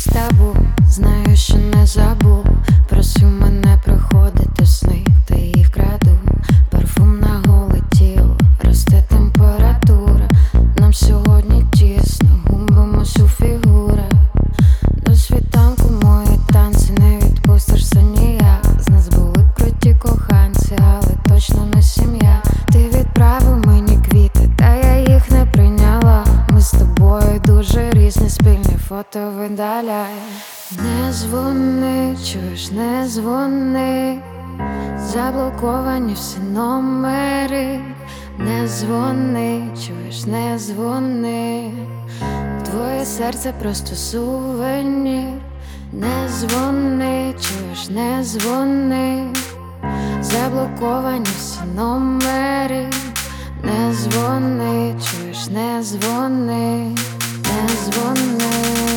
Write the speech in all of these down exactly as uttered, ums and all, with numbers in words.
табу, знаю, що не забув. Просив мене приходити в сни, та їх краду. Парфум на голе тіло, росте температура. Нам сьогодні тісно, губимось у фігурах. До світанку мої танці не відпустишся ніяк. З нас були круті коханці, але точно не сім'я. Ти відправив мені квіти, та я їх не прийняла. Ми з тобою дуже різні, спільні фото видаляй. Не дзвони, чуєш, не дзвони. Заблоковані всі номери. Не дзвони, чуєш, не дзвони. Твоє серце просто сувенір. Не дзвони, чуєш, не дзвони. Заблоковані всі номери. Не дзвони, чуєш, не дзвони. Не дзвони.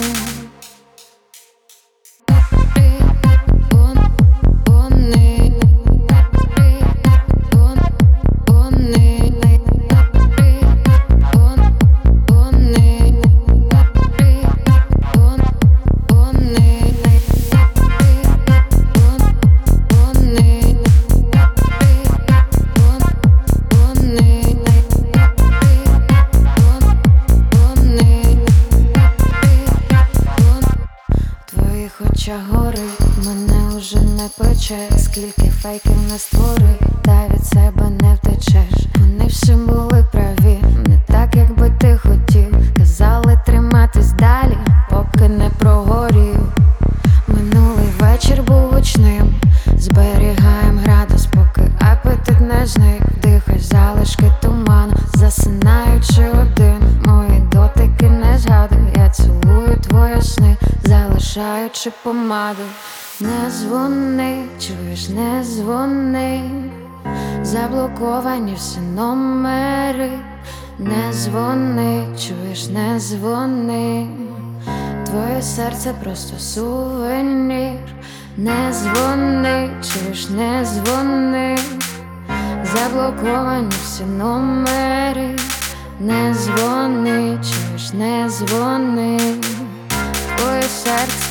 В очах горить, мене уже не пече. Скільки фейків не створив, та від себе не втечеш. Вони всі були праві, не так, як би ти хотів. Казали триматись далі, поки не прогорів. Минулий вечір був гучним. Зберігаєм градус, поки апетит не зник. Вдихай залишки туману, засинаючи один. Мої дотики не згадую, я цілую твої сни, залишаючи помаду. Не дзвони, чуєш, не дзвони. Заблоковані всі номери. Не дзвони, чуєш, не дзвони. Твоє серце просто сувенір. Не дзвони, чуєш, не дзвони. Заблоковані всі номери. Не дзвони, чуєш, не дзвони. Твоє серце